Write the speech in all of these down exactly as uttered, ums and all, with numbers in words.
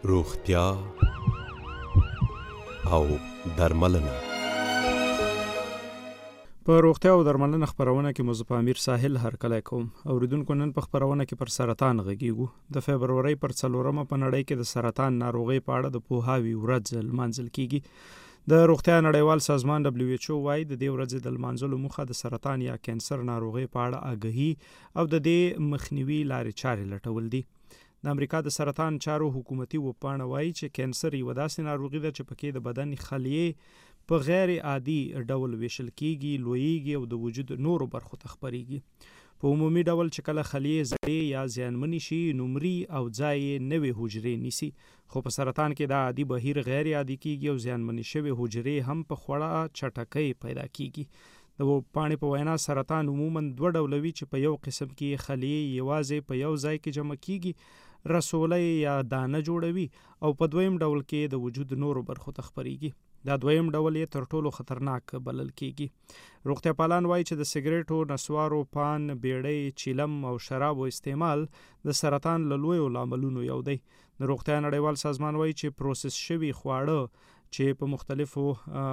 روغتیا او درملنه. په روغتیا او درملنه خبرونه کې مزه امیر ساحل هرکلی کوم. اوریدونکو نن په خبرونه کې پر سرطان غږیږو. د فبرورۍ پر څلورمه په نړۍ کې د سرطان ناروغۍ په اړه د پوهاوي ورځ لمانځل کیږي. د روغتیا نړیوال سازمان دبليو ایچ او وايي د دې ورځې د لمانځلو موخه د سرطان یا کینسر ناروغۍ په اړه آګاهي او د دې مخنیوي لارې چارې لټول دي. د امریکا د سرطان چارو حکومتي وپاڼه وايي چې کینسر یوه داسې ناروغي ده چې پکې د بدن خلیې په غیر عادي ډول ویشل کیږي، لویږي او د وجود نورو برخو ته خپریږي. په عمومي ډول چې کله خلیې زړې یا زیانمنې شي نو مري او ځای یې نوې حجرې نیسي، خو په سرطان کې دا عادي بهیر غیر عادي کیږي او زیانمنې شوې حجرې هم په خوړه چټکۍ پیدا کیږي. د پاڼې په وینا سرطان عموما دوه ډوله وي چې په یو قسم کې خلیې یوازې په یو ځای کې جمع کیږي، رسولۍ یا دانه جوړوي، او په دویم ډول کې د وجود نورو برخو ته خپریږي. دا دویم ډول یې تر ټولو خطرناک بلل کیږي. روغتیا پالان وایي چې د سګریټو، نسوارو، پان، بیړۍ، چیلم او شرابو استعمال د سرطان له لویو لاملونو یو دی. د روغتیا نړیوال سازمان وایي چې پروسس شوي خواړه چې په مختلفو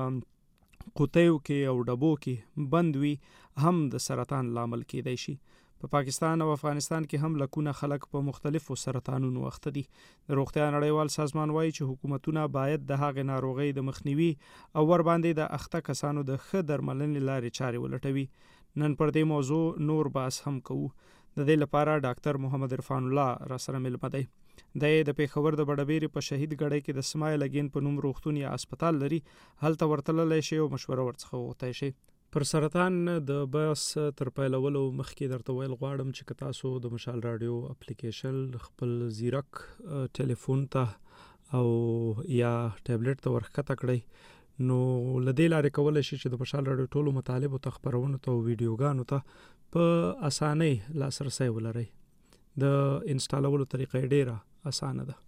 قوطیو کې او ډبو کې بند وي هم د سرطان لامل کیدای شي. په پا پاکستان او افغانستان کې هم لکونه خلک په مختلفو سرطانونو اخته دي. د روغتیا نړیوال سازمان وایي چې حکومتونه باید د هغې ناروغۍ د مخنیوي او ور باندې د اخته کسانو د ښه درملنې لارې چارې ولټوي. نن پر دې موضوع نور بحث هم کوو. د دې لپاره ډاکټر محمد عرفان الله را سره ملمه دی. د د پیښور د بډبېرې په شهید ګړی کې د سمایل اګین په نوم روغتون یا هسپتال لري. هلته ورتللی شي او مشوره ورڅخه وغوښتی شي. پر سرطان د بحث تر پیلولو مخکې درته ویل غواړم چې که تاسو د مشال راډیو اپلیکیشن خپل زیرک ټلیفون ته او یا ټابلیټ ته ورښکته کړئ نو له دې لارې کولی شي چې د مشال راډیو ټولو مطالبو ته، خپرونو ته او ویډیوګانو ته په اسانۍ لاسرسی ولرئ. د انسټالولو طریقه یې ډیره اسانه ده.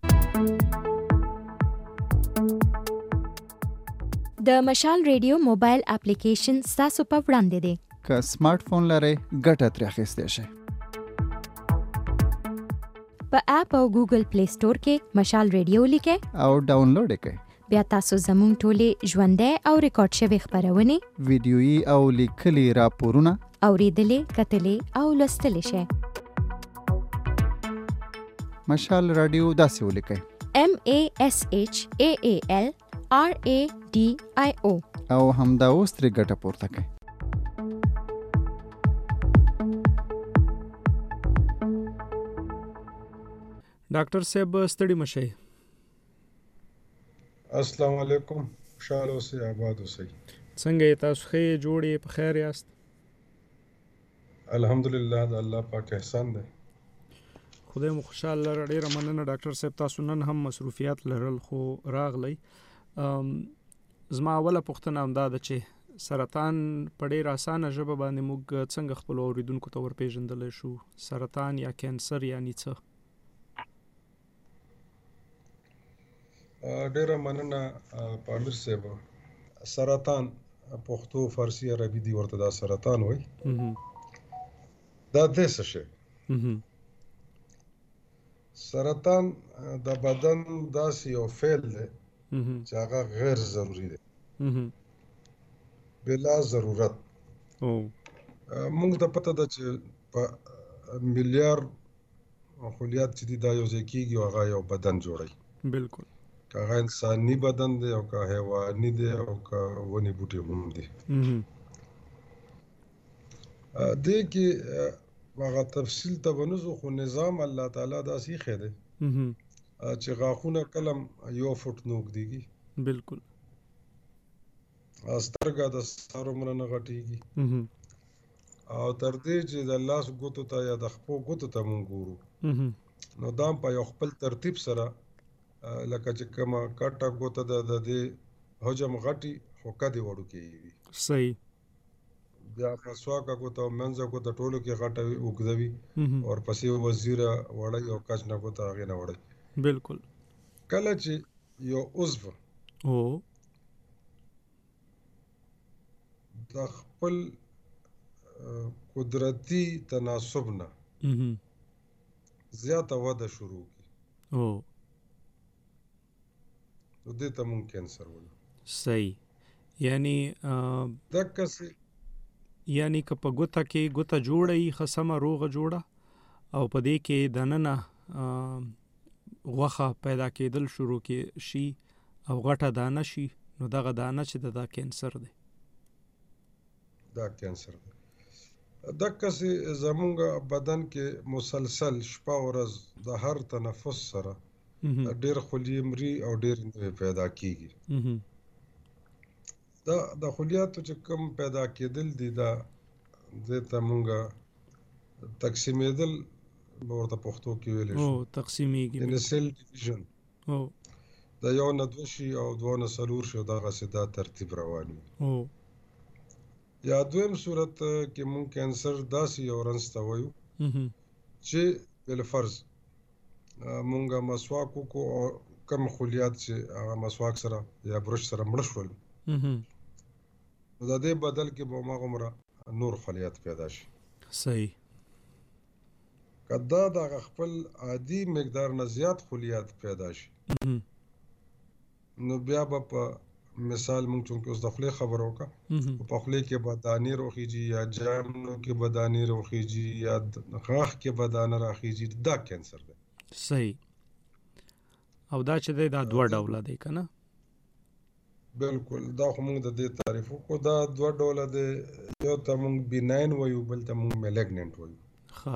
د مشال ریډیو موبایل اپلیکیشن ستاسو په وړاندې دی. که سمارټ فون لرئ ګټه ترې اخیستی شئ. په اپ او ګوګل پلی سټور کې مشال ریډیو لیکئ او ډاونلوډ یې کړئ. بیا تاسو زموږ ټولې ژوندۍ او ریکارډ شوې خپرونې، ویډیویي او لیکلي راپورونه اورېدلې، کتلې او لوستلی شئ. مشال راډیو داسې ولیکئ: ام ای اس ایچ ای ای ال آر ای ډي آی او او همدا اوس ترې ګټه پورته کړئ. ډاکټر صاحب ستړي مشئ. السلام علیکم. خوشحاله اوسئ، آباد اوسئ. څنګه یې تاسو؟ ښه جوړ په خیر یاست؟ الحمدلله، د الله پاک احسان دی. خدای مو خوشحال لره. ډیره مننه ډاکټر صاحب، تاسو نن هم مصروفیات لرل خو راغلی. زما اوله پوښتنه همدا ده چې سرطان په ډیره اسانه ژبه باندې موږ څنګه خپلو اوریدونکو ته ورپېژندلی شو؟ سرطان یا کینسر یعنی څه؟ ډیره مننه پامیر صاحب. سرطان پښتو، فارسی، عربي دی ورته دا سرطان وایي. دا د څه شی؟ سرطان د بدن داسې یو فعل دی چې هغه غیر ضروري دی، بلا ضرورت. موږ ته پته ده چې په میلیارد خلیات چې دي دا یو ځای کېږي او هغه یو بدن جوړوي. بالکل. که هغه انساني بدن دی او که حیواني دی او که ونې بوټي هم دي. دې کې هغه تفصیل ته به نه ځو، خو نظام الله تعالی داسې ایښی دی چې غاښونه کله یو فوټ نه اوږدېږي. بالکل. سترګه د سر عمره نه غټېږي، او تر دې چې د لاس ګوتو ته یا د خپو ګوتو ته مونږ ګورو نو دا په یو خپل ترتیب سره لکه چې کومه کټه ګوته ده د دې حجم غټي خو قدې وړوکې وي. صحیح. بیا مسواکه ګوته او منځه ګوته ټولو کې غټه وي، اوږده وي، ورپسې وزیره وړی او کچ نه ګوته هغې نه وړی. بالکل. کله چې یو عضو د خپل قدرتی تناسب نه زیاته وده شروع کی نو دې ته مونږ کینسر وایو. صحیح. یعنی دقه سي یعنی که په ګوته کې ګوته جوړه ای خصمه روغه جوړه او په دې کې دننه غوخه پیدا کېدل شروع کې شي او غټه دانه شي، نو دغه دانه چې دا کینسر دی. دا کینسر دی. دقه سي زمونږ بدن کې مسلسل شپه ورځ د هر تنفس سره ډېر خلیې مري او ډېر پیدا کیږي. دا د خلیاتو چې کوم پیدا کېدل دي دا دې ته مونږه تقسیمېدل ورته پښتو کې ویلی شو. او تقسیمیږي یعنې سیل ډیویژن. او د یو نه دوه شي او دوه نه څلور شي، دغسې دا ترتیب روان وي. او یا دویم صورت کې مونږ کینسر داسې یو رنځ ته وایو چې بالفرض مونږه مسواک وکړو او کم خلیات چې هغه مسواک سره یا برش سره مړه شول، نو د دې بدل کې به هماغومره نور خلیات پیدا شي. صحیح. که دا د خپل عادي مقدار نه زیات خلیات پیدا شي، نو بیا به په مثال مونږ چونکې اوس د خولې خبره وکړه، په خولې کې به دانې روخیږي یا جامنو کې به دانې روخیږي یا غاښ کې به دانه راخیږي، دا کینسر دی. صحیح. او دا چې دی دا دوه ډوله دی که نه؟ بالکل. دا خو مونږ د دې تعریف وکړو. دا دوه ډوله دی، یو ته مونږ بیناین وایو، بل ته مونږ میلیګننټ وایو. ښه.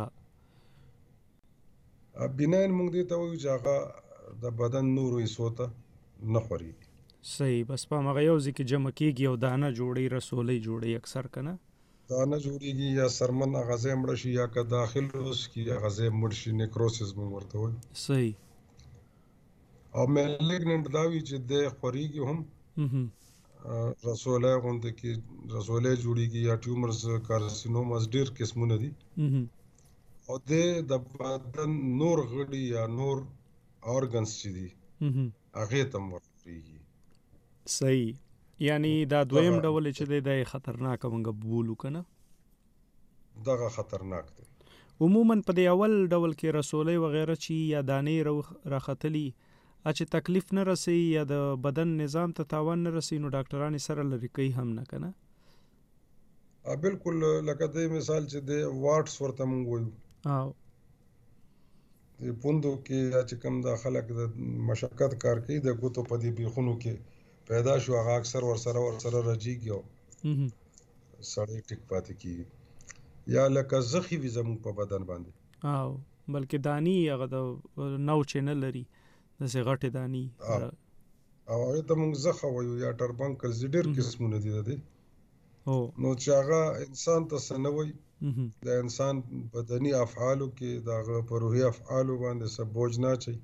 بیناین مونږ دې ته وایو چې هغه د بدن نورو حصو ته نه خورېږي. صحیح. بس په همغه یو ځای کې جمع کېږي او دانه جوړوي، رسولۍ جوړوي اکثر که نه؟ دانه جوړېږي یا سرمن هغه ځای مړه شي، یا که داخل اوس کې هغه ځای مړ شي، نیکروسس مونږ ورته وایو. صحیح. او میلیګننټ دا وي چې دی خورېږي هم، رسولی غوندې کې رسولی جوړېږي یا ټیومرز، کارسینوماز، ډېر قسمونه دي. او دی د بدن نور غړي یا نور آرګنز چې دي هغې ته هم ورخورېږي. صحیح. یعنی دا دویم ډول چې دی دا خطرناکه مونږ بولو که نه؟ دغه خطرناک دی. عموما په دې اول ډول کې رسولۍ وغیره چې یا دانې راختلي چې تکلیف نه رسي یا د بدن نظام ته تاوان نه رسي، نو ډاکټران یې سره لرې کوي هم نه که نه؟ بالکل. لکه دې مثال چې دی واټس ورته مونږ وایو. او د پوندو کې یا چې کوم دا خلک د مشقت کار کوي د ګوتو په دې بیخونو کې پیدا شو، هغه اکثر ورسره ورسره رجیږي او سړی ټیک پاتې کېږي. یا لکه زخي وي زموږ په بدن باندې. او بلکې دانی هغه د نو چې نه لري، داسې غټې دانی، او هغې ته مونږ زخه وایو یا ټربنکلز، ډېر قسمونه دي د دې. نو چې هغه انسان ته څه نه وایي، د انسان بدني افعالو کې د هغه په روحي افعالو باندې څه بوج نه اچوي،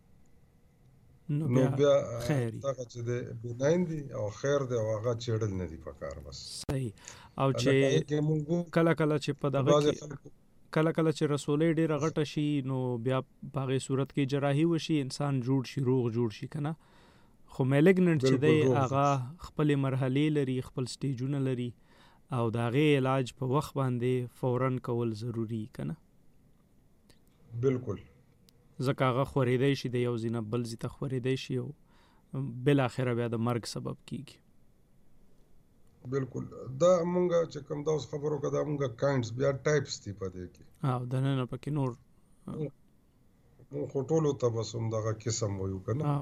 نو بیا دغه چې دی بیناین دی او خیر دی او هغه چېړل نه دي پکار. بس صحیح. او چې کله کله چې په دغه کې کله کله چې رسولۍ ډېره غټه شي، نو بیا په هغې صورت کې جراحي وشي، انسان جوړ شي، روغ جوړ شي که نه؟ خو میلیګننټ چې دی هغه خپلې مرحلې لري، خپل سټیجونه لري، او د هغې علاج په وخت باندې فوراً کول ضروري که نه؟ بالکل. ځکه هغه خورېدی شي، د یو ځای نه بل ځای ته خورېدی شي او بالاخره بیا د مرګ سبب کیږي. بالکل. دا مونږه چې کوم دا اوس خبرو که دا مونږه کاینډس بیا ټایپس دي په دې کې. او دننه پکې نور مونږ خو ټولو ته بس همدغه قسم وایو که نه؟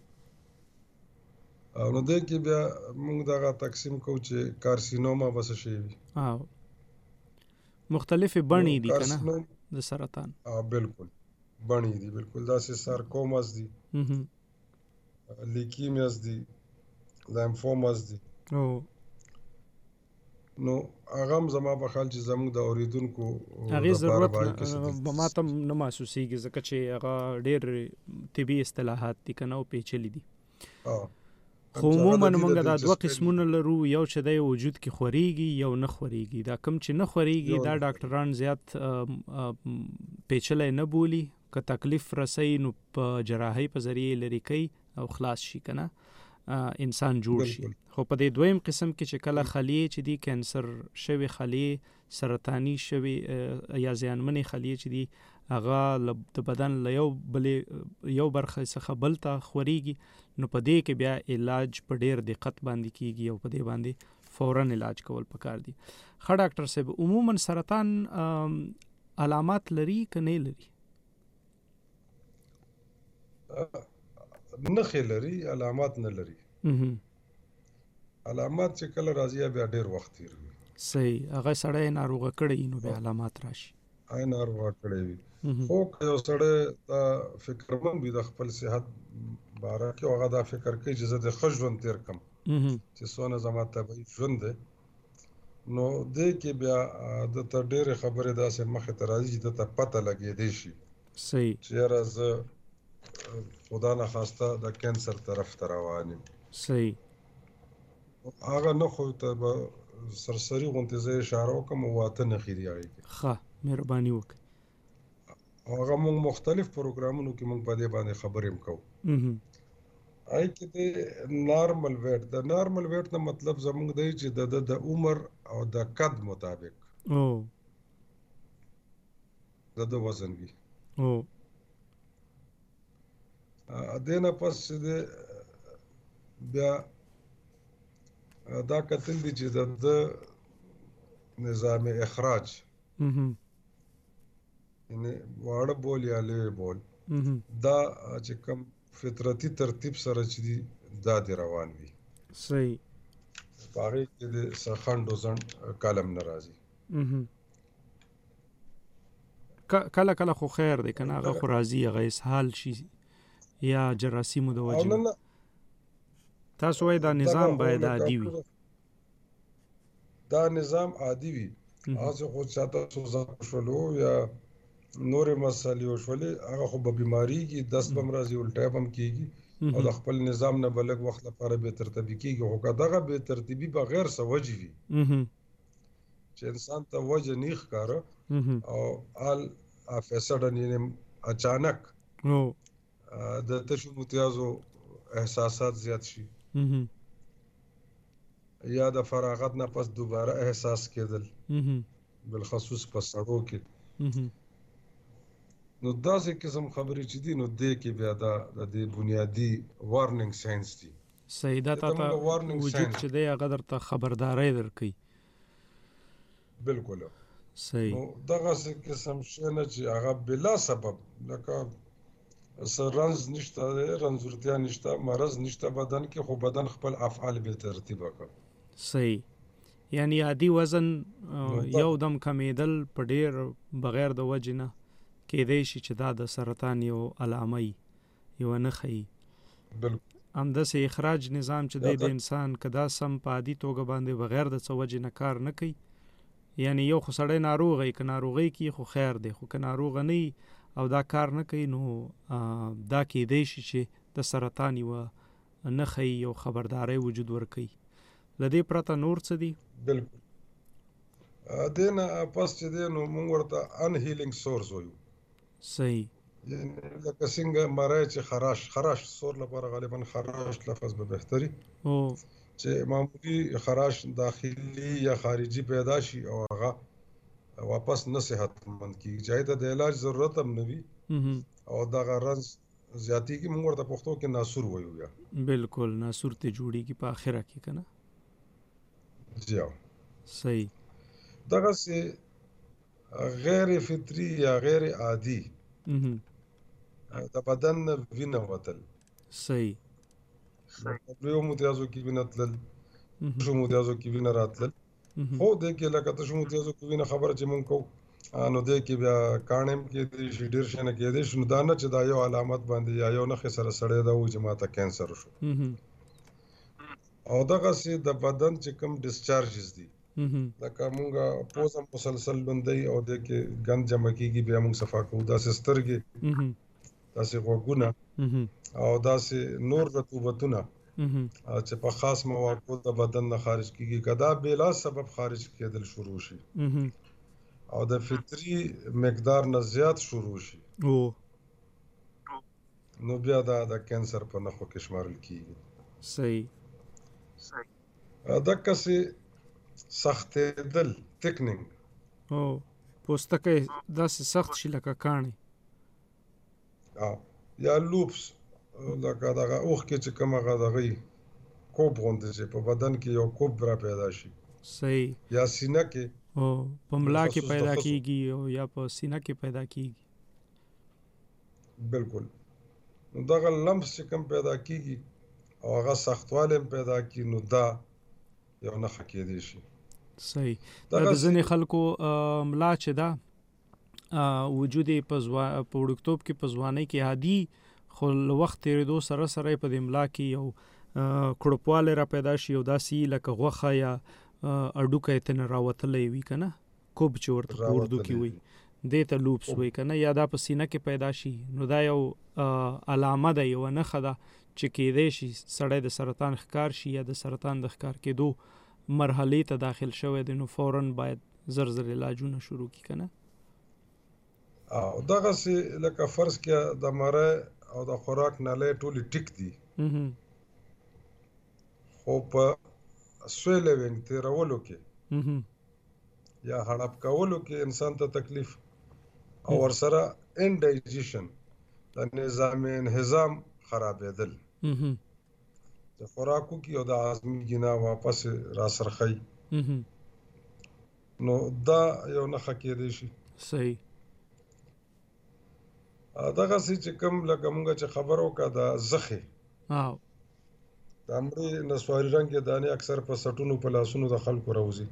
او نو دې کې بیا مونږ دغه تقسیم کوو چې کارسینوما به څه شی وي. او مختلفې بڼې دي که نه د سرطان؟ او بالکل بڼې دي. بالکل. داسې سارکوماز دي، لیکیمیاز دي، لیمفوماز دي. او نو هغه هم زما په خیال چې زموږ د اورېدونکو هغې ضرورت به ما ته نه محسوسېږي، ځکه چې هغه ډېر طبي اصطلاحات دي که نه او پیچلي دي. خو عموما مونږ دا دوه قسمونه لرو، یو چې دی وجود کې خورېږي، یو نه خورېږي. دا کوم چې نه خورېږي دا ډاکټران زیات پیچلی نه بولي، که تکلیف رسوي نو په جراحۍ په ذریعې لرې کوي او خلاص شي که نه، انسان جوړ شي. خو په دې دویم قسم کې چې کله خلیې چې دي کینسر شوي خلیې، سرطاني شوي یا زیانمنې خلیې چې دي، هغه د بدن له یو بلې یو برخه څخه بل ته خوريږي نو په دې کې بیا علاج په ډیر دقت باندې کیږي او په دې باندې فوراً علاج کول پکار دي. ښه ډاکټر صاحب عموما سرطان علامات لري که نه لري؟ نخې لري، علامات نه لري. علامات چې کله راځي بیا ډیر وخت تیروي. صحیح. هغه سړی ناروغه کړی نو بیا علامات راشي. آی ناروغه کړی وي. خو که یو سړی دا فکرمند وي د خپل صحت باره کې، هغه دا فکر کوي چې زه د ښه ژوند تیر کړم چې څونه زما طبیعي ژوند دی، نو دې کې بیا د ته ډېرې خبرې داسې مخې ته راځي چې د ته پته لګېدی شي. صحیح. چې یاره زه خدا نخواسته د کینسر طرف ته روان یم. صحیح. هغه نښو ته به سرسري غوندې زه اشاره وکړم او اته نښې دي هغې کې. ښه، مهرباني وکړئ. هغه موږ مختلف پروګرامونو کې موږ په دې باندې خبرې هم کوو. هغې کې د نارمل ویټ، د نارمل ویټ نه مطلب زموږ دی چې د ده د عمر او د قد مطابق د ده وزن وي. دې نه پس چې دی بیا دا کتل دي چې د ده نظام اخراج، یعنې واړه بول یا لوی بول، دا چې کوم فطرتي ترتیب سره چې دي دا دې روان وي. صحیح. په هغې کې د څه خنډ و ځنډ کلم نه راځي. کله کله خو خیر دی که نه، هغه خو راځي، هغه اسهال شي یا جراثیمو د وجې. تاسو وایي دا نظام باید عادي وي. دا نظام عادي وي. هغه خو چاته سوزا شولو یا نورې مسالې وشولې، هغه خو به بیماریږي، دست به هم راځي، الټی به هم کېږي او د خپل نظام نه به لږ وخت لپاره بې ترتیبي کېږي. خو که دغه بې ترتیبي بغیر څه وجې وي چې انسان ته وجه نه ښکاره او آل آف ا سډن، یعنې اچانک د تشو متیازو احساسات زیات شي یا د فراغت نه پس دوباره احساس کېدل، بالخصوص په سړو کې، نو داسې قسم خبرې چې دي نو دې کې بیا دا د دې بنیادي وارننګ ساینس دي. صحیح. دا تا وجود چې دی هغه درته خبرداری درکوي. بالکل. صحیح. نو دغسې قسم شی نه چې هغه بلا سبب، لکه څه رنځ نشته دی، رنځورتیا نشته، مرض نشته بدن کې، خو بدن خپل افعال بې ترتیبه کړ. صحیح. یعنی عادي وزن یو دم کمیدل په ډیر بغیر د وجې نه کېدی شي چې دا د سرطان یو علامه وي، یوه نښه وي. بالکل. همداسې اخراج نظام چې دی د انسان که دا سم په عادي توګه باندې بغیر د څه وجې نه کار نه کوي، یعنی یو خو سړی ناروغه وي، که ناروغۍ کې خو خیر دی، خو که ناروغه نه وي او دا کار نه کوي، نو دا کېدی شي چې د سرطان یوه نښه وي، یو خبرداری وجود ورکوي. له دې پرته نور څه دي؟ بالکل. دې نه پس چې دی نو موږ ورته ان هیلینګ سورس وایو. صحیح. یعنې لکه څنګه مری چې خراش، خراش سور لپاره غالبا خراش لفظ به بهتري، چې معمولی خراش داخلي یا خارجي پیدا شي او هغه واپس نه صحتمند کېږي، چې هغې ته د علاج ضرورت هم نه وي او دغه رنځ زیاتېږي، موږ ورته پښتو کې ناسور وایو. بیا بالکل ناسور ته جوړېږي په آخره کې، که نه؟ جی ها. صحیح. دغسې غیر فطري یا غیر عادي د بدن نه وینه وتل. صحیح. لویو متیازو کې وینه تلل، تشو متیازو کې وینه راتلل، خو دې کې لکه تشو متیازو کې وینه خبره چې مونږ کوو، نو دې کې بیا کاڼې هم کېدی شي، ډېر شی نه کېدی شي. نو دا نه چې دا یو علامت باندې یا یو نښې سره سړی دا وایي چې ما ته کینسر شو. او دغسې د بدن چې کوم ډسچارجز دي، لکه مونږه پوزه مسلسل لوندی او دې کې ګند جمع کېږي، بیا مونږ صفا کوو، داسې سترګې، داسې غوږونه او داسې نور رطوبتونه چې په خاص مواقعو د بدن نه خارج کېږي، که دا بلا سبب خارج کېدل شروع شي او د فطري مقدار نه زیات شروع شي، نو بیا دا د کینسر په نښو کې شمارل کېږي. صحیح. دقسې سختېدل، تکنینګ، پوستکی داسې سخت شي لکه کاڼي. یا لوپس لکه دغه اوښ کې چې کوم هغه دغه کوب غوندې چې په بدن کې یو کوب را پیدا شي. صحیح. یا سینه کې او په ملا کې پیدا کیږي او یا په سینه کې پیدا کیږي. بالکل. نو دغه لمس چې کوم پیدا کیږي او هغه سختوالی پیدا کی نو دا یو نښه کېدی شي. صحیح. دا د ځینې خلکو ملا چې دا وجود یې په وړوکتوب کې په ځوانۍ کې عادي، خو له وخت تېرېدو سره سره یې په دې ملا کې یو کړپوالی را پیدا شي او داسې لکه غوښه یا اډوکی یې ترنه راوتلی وي که نه، کوب چې ورته په اردو کې وایي دې ته لوپس وایي که نه، یا دا په سینه کې پیدا شي. نو دا یو علامه ده، یوه نښه ده چې کېدی شي سړی د سرطان ښکار شي یا د سرطان د ښکار کېدو مرحلې ته داخل شوی دی. نو فوراً باید زر زر علاجونه شروع کړي که نه. او دغسې لکه فرض کړه د مرۍ او د خوراک نالۍ ټولې ټیک دي، خو په سویلوینګ تېرولو کې یا هړپ کولو کې انسان ته تکلیف او ورسره انډایجیشن د نظام انهضام خرابېدل د خوراکو کې او د هضمي ګینا واپس راسرخی، نو دا یو نښه کېدی شي. صحیح. دغسې چې کوم لکه مونږ چې خبر وکړه د زخې د مړې نسواري رنګې دانې اکثر په سټونو په لاسونو د خلکو راوځي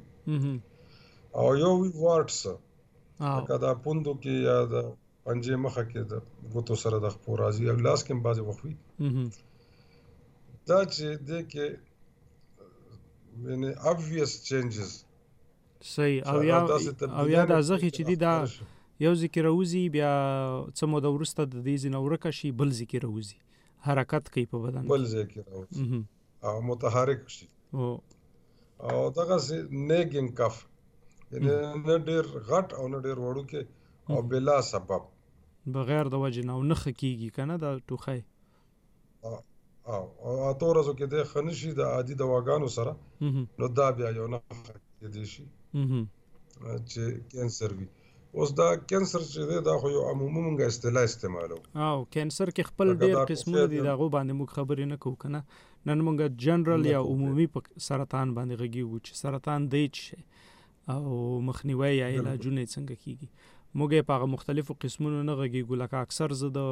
او یو وي واټس لکه د پوندو کې یا د پنجې مخه کې د ګوتو سره د خپو راځي او لاس کې هم بعضې وخت وي. دا چې دې کې یعنې obvious changes. صحیح. او یا او یا دا زخې چې دي دا یو ځای کې راوځي، بیا څه موده وروسته د دې ځای نه ورکه شي، بل ځای کې راوځي، حرکت کوي په بدن، بل ځای کې راوځي او متحرک شي. او دغسې نیګینګ کف، یعنې نه ډېر غټ او نه ډېر وړوکی او بلا سبب بغیر د وجې نه او نښه کېږي که نه دا ټوخی. او اته ورځو کې دی ښه نه شي د عادي دواګانو سره، نو دا بیا یو نښه کېدی شي چې کینسر وي. اوس دا کینسر چې دی دا خو یو عمومي مونږ اصطلاح استعمالو. او کینسر کې خپل ډېر قسمونه دي، د هغو باندې موږ خبرې نه کوو که نه. نن مونږ جنرال یا عمومي په سرطان باندې غږیږو چې سرطان دی څه شی او مخنیوی یا علاجونه یې څنګه کېږي. موږ یې په هغه مختلفو قسمونو نه غږیږو. لکه اکثر زه د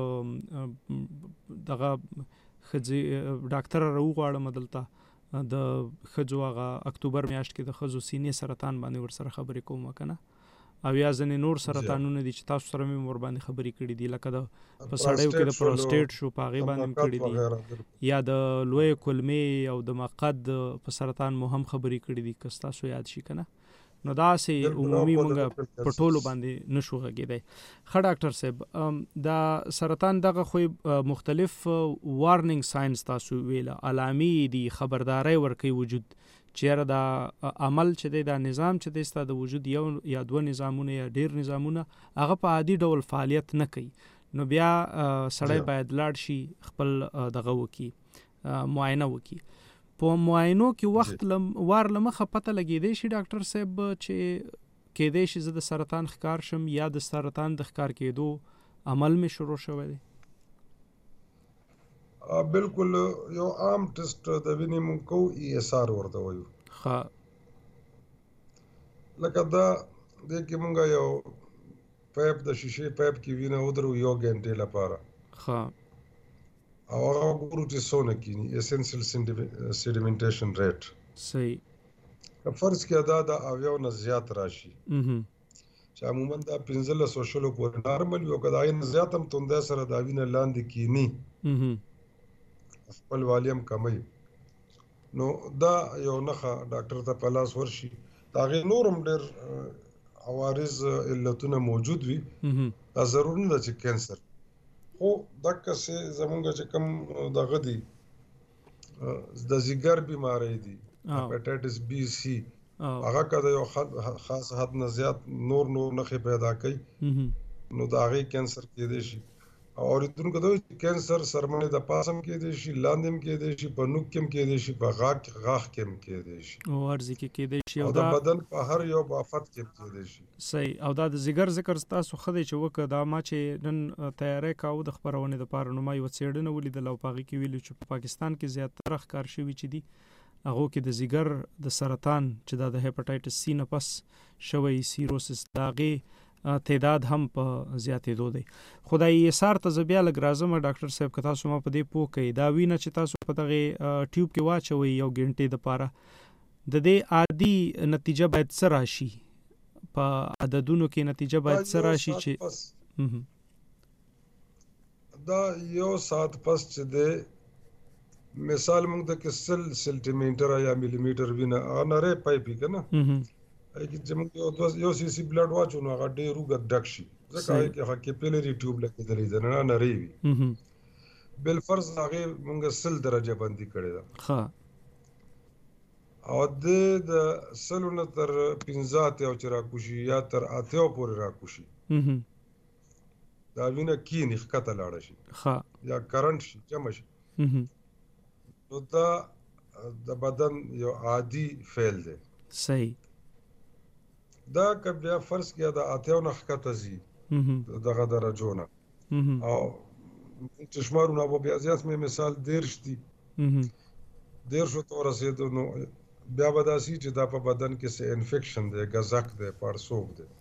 دغه ښځې ډاکټره راوغواړم دلته د ښځو هغه اکتوبر میاشت کې د ښځو سینې سرطان باندې ورسره خبرې کوم که نه، او یا ځینې نور سرطانونه دي چې تاسو سره مې ورباندې خبرې کړي دي، لکه د په سړیو کې د پروسټیټ شو په هغې باندې مې کړي دي، یا د لویې کولمې او د مقعد په سرطان مو هم خبرې کړي دي که ستاسو یاد شي که نه. نو داسې عمومي مونږ په ټولو باندې نشو غږېدی. ښه ډاکټر صاحب، دا سرطان دغه خو مختلف وارننګ ساینس تاسو ویله، علامې دي، خبرداری ورکوي وجود چې یاره دا عمل چې دی دا نظام چې دی ستا د وجود یو یا دوه نظامونه یا ډېر نظامونه هغه په عادي ډول فعالیت نه کوي. نو بیا سړی باید لاړ شي خپل دغه وکړي، معاینه وکړي. په معاینو کې وخت وار له مخه پته لګېدی شي ډاکټر صاحب چې کېدی شي زه د سرطان ښکار شم یا د سرطان د ښکار کېدو عمل مې شروع شوی دی؟ بالکل. یو عام ټیسټ د وینې مونږ کوو، ای ایس آر ورته وایو. ښه. لکه دا دې کې مونږ یو پایپ د شیشې پایپ کې وینه ودرو یو ګنټې لپاره. ښه. او هغه ګورو چې څونه کېني، اسینشل سیډیمنټیشن ریټ. صحیح. فرض کړه دا د اویاو نه زیات راشي چې عموما دا پنځلس او شلو پورې نارمل وي، او که د هغې نه زیات هم توندۍ سره دا وینه لاندې کېني، خپل والیم کمی، نو دا یو نښه ډاکټر ته په لاس ورشي. د هغې نور هم ډېر عوارض علتونه موجود وي، دا ضروري نه ده چې کینسر. خو دقسې زمونږ چې کوم دغه دي د ځیګر بیماری دي، هیپاټایټس بی سی، هغه که د یو خاص حد نه زیات نور نور نښې پیدا کوي، نو د هغې کینسر کېدی شي. اوریدونکو ته وایي کینسر سرمنې د پاسم کېدی شي، لاندې هم کېدی شي، په نوک کې هم کېدی شي، په غاښ غاښ کې هم کېدی شي او ارزي کې کېدی شي، او د بدن په هر یو بافت کې هم کېدی شي. صحیح. او دا د ځیګر ذکر تاسو ښه دی چې وکړه. دا ما چې نن تیاری کاوه د خپرونې دپاره نو ما یوه څېړنه ولیدله او په هغې کې ویلي چې په پاکستان کې زیاتره ښکار شوي چې دي هغو کې د ځیګر د سرطان چې دا د هیپاټایټس سی نه پس شوی سیروسس د هغې تعداد هم په زیاتېدو دی. خو دا ایسار ته زه بیا لږ راځم ډاکټر صاحب که تاسو ما په دې پوه کوئ دا وینه چې تاسو په دغې ټیوب کې واچوئ یو ګنټې دپاره د دې عادي نتیجه باید څه راشي؟ په عددونو کې نتیجه باید څه راشي چې دا یو ساعت پس چې دی مثال موږ ته کې سل سنټي میټر یا ملي میټر وینه هغه نری پایپ وي که نه چې موږ یو سی سی بلډ واچو نو هغه ډېر اوږد ډک شي ځکه هغې کې هغه کیپیلري ټیوب لګېدلې ده نه نرۍ وي. بالفرض هغې موږ سل درجه بندي کړې ده او د د سلو نه تر پنځه اتیاو چې راکوشي یا تر اتیاو پورې راکوشي دا وینه کیني ښکته لاړه شي یا کرنټ شي جمع شي نو دا د بدن یو عادي فعل دی. صحیح. دا که بیا فرض کړه د اتیاو نه ښکته ځي دغه درجو نه او چې شمارونه به بیا زیات مې مثال دېرش دي دېرشو ته ورسېدو نو بیا به داسې چې دا په بدن کې څه انفیکشن دی ګزک دی پړسوب دی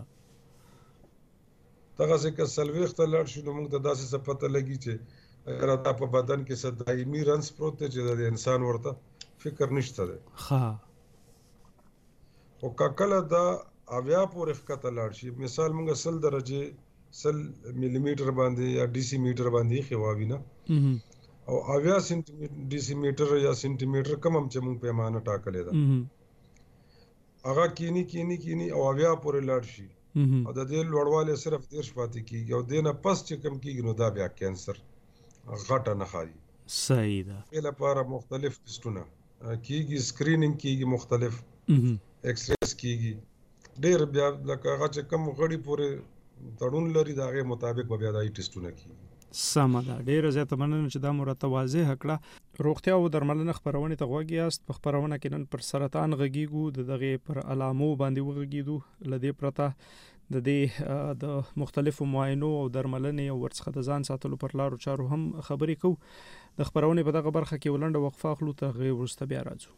دغسې که څلوېښت ته لاړ شي نو موږ ته داسې څه پته لګي چې اگر دا په بدن کې څه دایمي رنځ پروت دی چې د انسان ورته فکر نشته دی خو که کله دا اویا پورې ښکته لاړ شي مثال موږ سل درجې سل ملي میټر باندې یا ډي سي میټر باندې ایښې وه وینه او اویا ډي سي میټر یا سنټي میټر کم هم چې موږ پیمانه ټاکلې ده هغه کینی کینی کینی او اویا پورې لاړ شي او د دې لوړوالی صرف دېرش پاتې کېږي او دې نه پس چې کم کېږي نو دا بیا کینسر غټه نښه وي. صحیح ده. دې لپاره مختلف ټسټونه کېږي، سکرینینګ کېږي، مختلف ایکس ریز کېږي ډېر بیا لکه هغه چې کم غړي پورې تړون لري د هغې مطابق به بیا دا ټسټونه کېږي. سمه ده. ډېره زیاته مننه چې دا مو راته واضح کړه. روغتیا او درملنه خپرونې ته غوږ یاست. په خپرونه کې نن پر سرطان غږیږو، د دغې پر علامو باندې وغږېدو. له دې پرته د دې د مختلفو معاینو او درملنې او ورڅخه د ځان ساتلو پر لارو چارو هم خبرې کوو. د خپرونې په دغه برخه کې یو لنډه وقفه اخلو، تر هغې وروسته بیا راځو.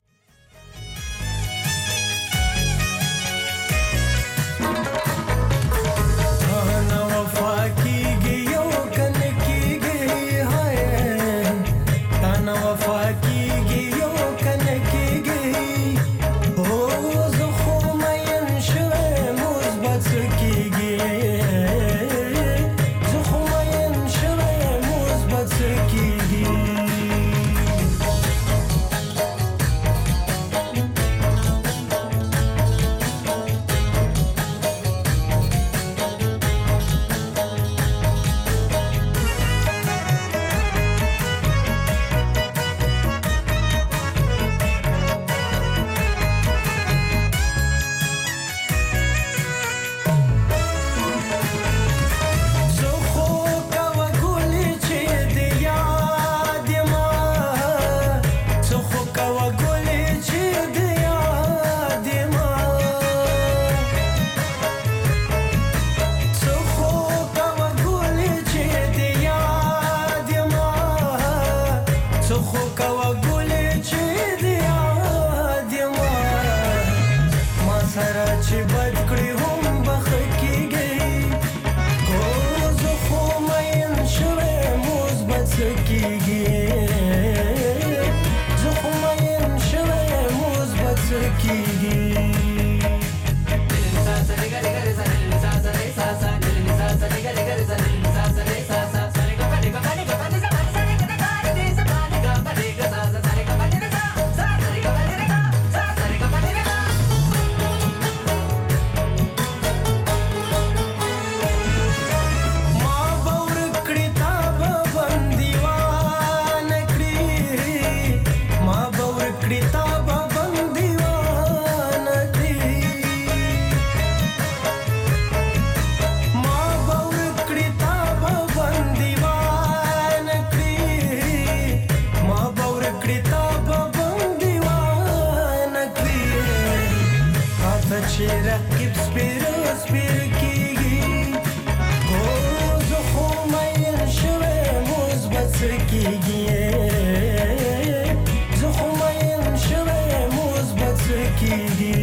کیږي زه خو مین شوی موز به څه کیږي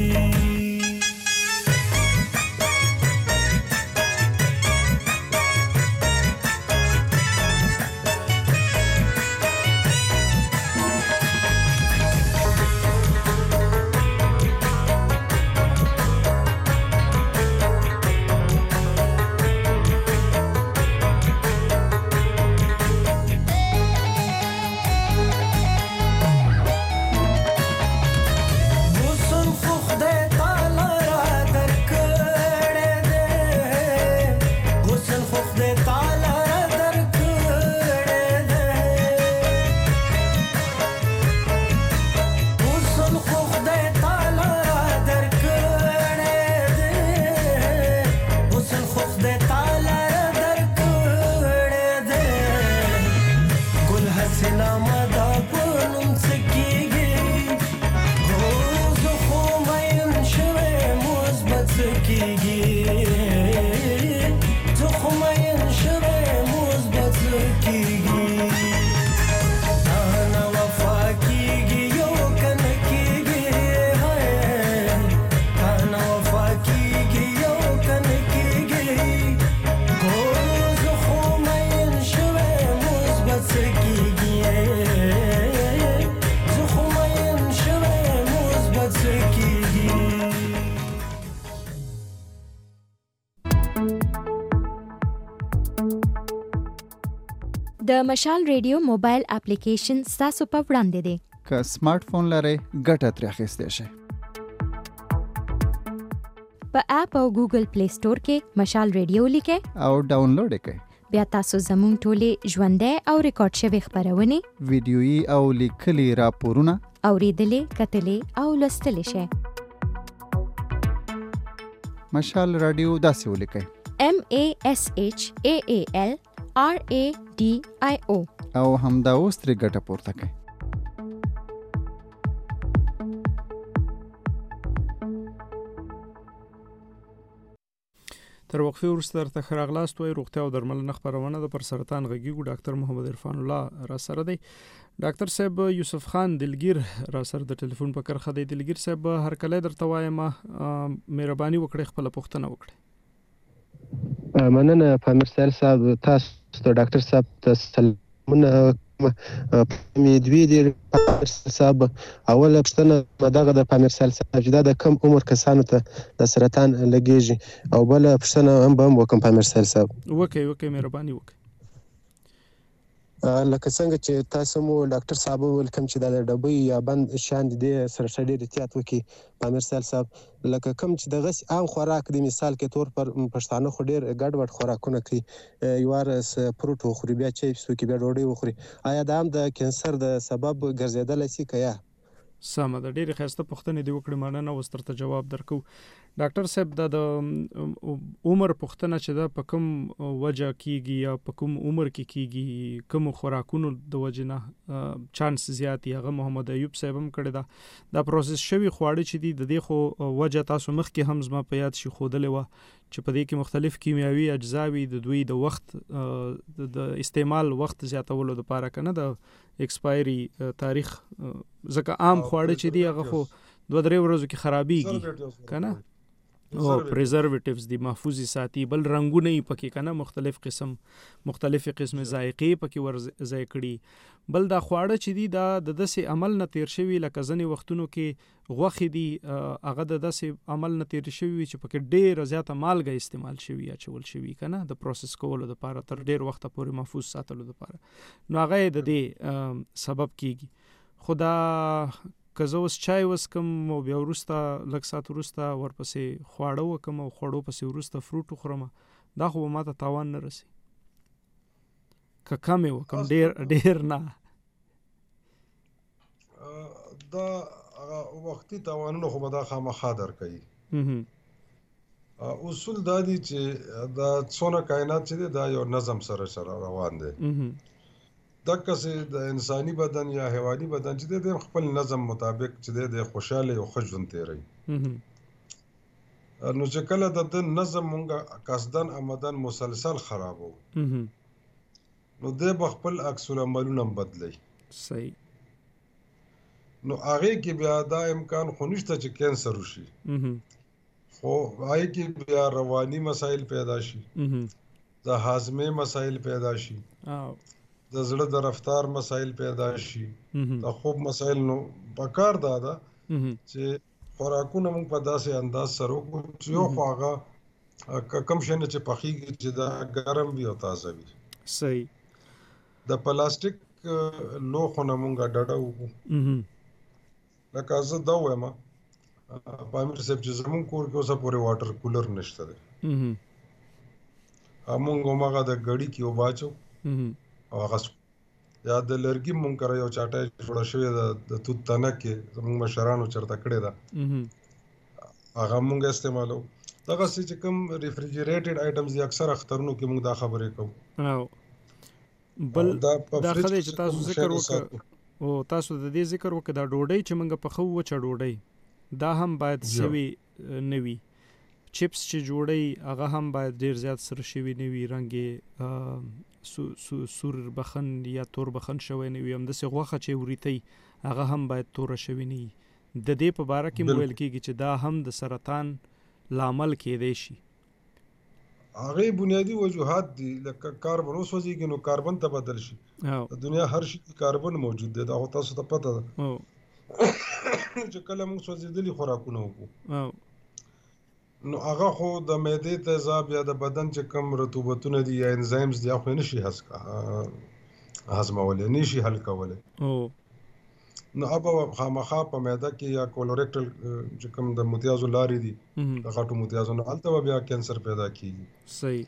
د مشال ریډیو موبایل اپلیکیشن ستاسو په وړاندې دی. که سمارټ فون لرئ ګټه ترې اخیستی شئ. په اپ او ګوګل پلی سټور کې مشال ریډیو لیکئ او ډاونلوډ یې کړئ. بیا تاسو زموږ ټولې ژوندۍ او ریکارډ شوې خپرونې ویډیويي او لیکلي راپورونه اورېدلې، کتلې او لوستلی شئ. مشال راډیو داسې ولیکئ: M A S H A A L R A D I O او همدا اوس ترې ګټه پورته کړئ. تر وقفې وروسته درته ښه راغلاست وایي. روغتیا او درملنه خپرونه ده پر سرطان غږیږو. ډاکټر محمد عرفان الله را سره دی. ډاکټر صاحب یوسف خان دلګیر را سره د ټلیفون په کرښه دی. دلګیر صاحب هرکلی درته وایم، مهرباني وکړئ خپله پوښتنه وکړئ. مننه پامیر سهیل صاحب، تاسو ته ډاکټر صاحب ته سلامونه. مې دوی دي پامیر سهیل صاحب، اوله پوښتنه دغه د پامیر سهیل صاحب چې دا د کم عمر کسانو ته د سرطان لګېږي، او بله پوښتنه هم به هم وکړم پامیر سهیل صاحب. وکړئ وکړئ مهرباني وکړئ. لکه څنګه چې تاسو مو ډاکټر صاحب وویل کوم چې دا د ډبۍ یا بند شیان دي دې سره ښه ډېر احتیاط وکړي پامیر سهیل صاحب. لکه کوم چې دغسې عام خوراک دی، مثال کې طور پر پښتانه خو ډېر ګډوډ خوراکونه کوي، یوه ورځ فروټ وخوري، بیا چپس وکړي، بیا ډوډۍ وخوري. آیا دا هم د کینسر د سبب ګرځېدلی شي که یا؟ سمه ده، ډېرې ښایسته پوښتنې دې وکړې، مننه. اوس درته جواب درکو. ډاکټر صاحب دا د عمر پوښتنه چې دا په کوم وجه کیږي یا په کوم عمر کې کیږي، کوم خوراکونو د وجې نه چانس زیات یي، هغه محمد ایوب صاحب هم کړې ده. دا پروسس شوي خواړه چې دي د دې خو وجه تاسو مخکې هم زما په یاد شي ښودلې وه چې په دې کې مختلف کیمیاوي اجزاوي د دوی د وخت د استعمال وخت زیاتولو دپاره که نه د ایکسپایري تاریخ، ځکه عام خواړه چې دي هغه خو دوه درې ورځو کې خرابېږي که نه، او پریزرویټیوز دي، محفوظي ساتي، بل رنګونه یې پکې که نه مختلف قسم مختلفې قسمې ذایقې پکې ور ځای کړي. بل دا خواړه چې دي دا د داسې عمل نه تیر شوي، لکه ځینې وختونو کې غوښې دي هغه د داسې عمل نه تیر شوي وي چې پکې ډېره زیاته مالګه استعمال شوي اچول شوي که نه، د پروسس کولو دپاره تر ډېر وخته پورې محفوظ ساتلو دپاره، نو هغه یې د دې سبب کیږي. خو دا که زه اوس چای وڅکم او بیا وروسته لږ ساعت وروسته ورپسې خواړه وکړم او خوړو پسې وروسته فروټ وخورم، دا خو به ما ته تاوان نه رسي. که کم یې وکړم، ډېر ډېر نه. دا وختي تاوانونه خو به دا خامخا درکوي. اصول دا دي چې دا څونه کائنات چې دی دا یو نظم سره سره روان دی. دغسې د انساني بدن یا حیواني بدن چې دی د خپل نظم مطابق چې دی د خوشحاله او ښه ژوند تېروي. نو چې کله د ده نظم مونږ قصدن عمدن مسلسل خرابو، نو د بخپل عکس العملونه بدلی. صحیح. نو هغه کې بیا دا امکان خو نشته چې کینسر وشي، خو هغه کې بیا رواني مسایل پیدا شي، د هاضمه مسایل پیدا شي، د زړه د رفتار مسایل پیدا شي، د خوب مسایل. نو پکار دا ده چې خوراکونه موږ په داسې انداز سره وکړو چې یو خو هغه کم شی نه چې پخېږي چې دا ګرم وي او تازه وي. صحیح. د پلاستیک لوښونه موږ ډډه وکړو. لکه زه دا وایم په امیر صاحب چې زمونږ کور کې اوسه پورې واټر کولر نشته دی، موږ هماغه د ګړي کې اوبه اچو او هغه یا د لرګي مونږ کره یو چاټی جوړه شوې ده د توت تنه کې زمونږ مشرانو چېرته کړې ده، هغه مونږ استعمالوو. دغسې چې کوم ریفریجریټډ آیټمز دي اکثر اخترونو کې مونږ دا خبرې کوو. بل دا ښه دی چې تاسو ذکر وکړه او تاسو د دې ذکر وکړه دا ډوډۍ چې موږ پخو وچه ډوډۍ دا هم باید سوي نه وي. چپس چې جوړی هغه هم باید ډیر زیات سره شوي نه وي، رنګ سو سور بخن یا تور بخن شوی نه وي. همداسې غوښه چې وریتی هغه هم باید توره شوي نه وي. د دې په باره کې ویل کېږي چې دا هم د سرطان لامل کېدی شي. هغه بنیادی وجوهات دي، لکه کاربن وسوځېږي نو کاربن ته بدل شي. د دنیا هر شي کې کاربن موجود دی، دا خو تاسو ته پته ده. چې کله موږ سوځېدلي خوراکونه وکړو نو هغه خو د معدې تیزاب یا د بدن چې کوم رطوبتونه دي یا انزایمز دي هغه نشي هضمولی، نشي حل کولی. نو اب خامخا په معده کې یا کولوریکټل چې کوم د متیازو لارې دي د غټو متیازو نه هلته به بیا کینسر پیدا کیږي. صحیح.